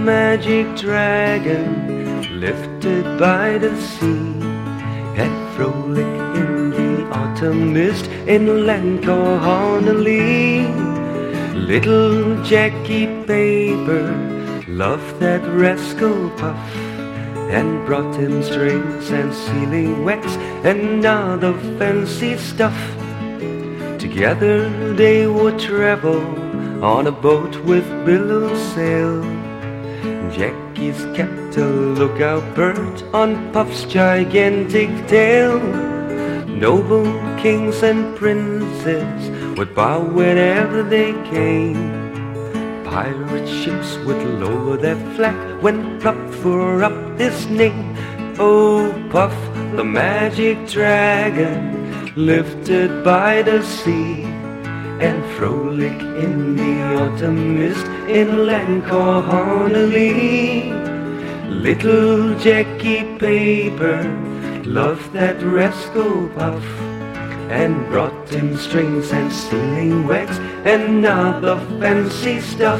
magic dragon lifted by the sea, and frolic in the autumn mist in a land called Honolulu. Little Jackie Paper loved that rascal Puff, and brought him strings and sealing wax and other fancy stuff. Together they would travel on a boat with billow sail. Jackie's kept a lookout bird on Puff's gigantic tail. Noble kings and princes would bow whenever they came. Pirate ships would lower their flag when Puff threw up his name. Oh, Puff, the magic dragon, lifted by the sea, and frolic in the autumn mist in a land called Honolulu. Little Jackie Paper loved that rascal Puff, and brought him strings and sealing wax and other fancy stuff.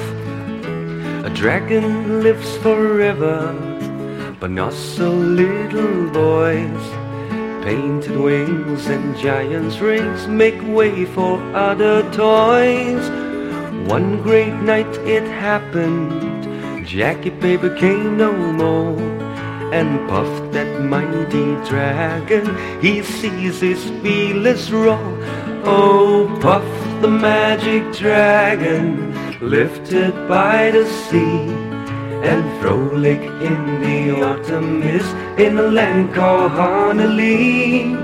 A dragon lives forever, but not so little boys. Painted wings and giant's rings make way for other toys. One great night it happened, Jackie Paper came no more, and Puff, that mighty dragon, he sees his fearless roar. Oh, Puff, the magic dragon, lifted by the sea, and frolic in the autumn mist in a land called Honolulu.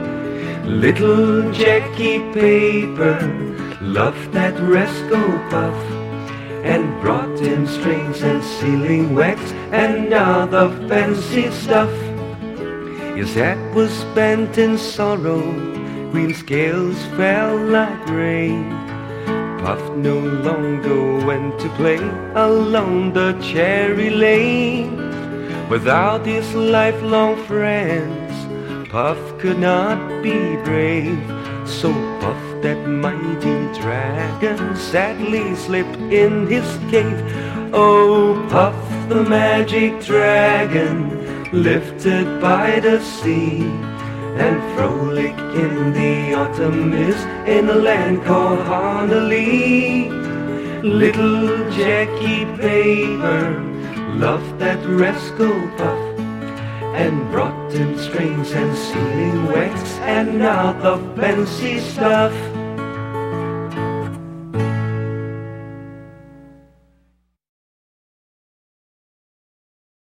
Little Jackie Paper loved that rascal Puff, and brought him strings and sealing wax and other fancy stuff. His head was bent in sorrow, green scales fell like rain. Puff no longer went to play along the cherry lane. Without his lifelong friends, Puff could not be brave. So Puff, that mighty dragon, sadly slipped in his cave. Oh, Puff, the magic dragon, lifted by the sea, and frolic in the autumn mist in a land called Honolulu. Little Jackie Paper loved that rascal Puff, and brought him strings and sealing wax and other fancy stuff.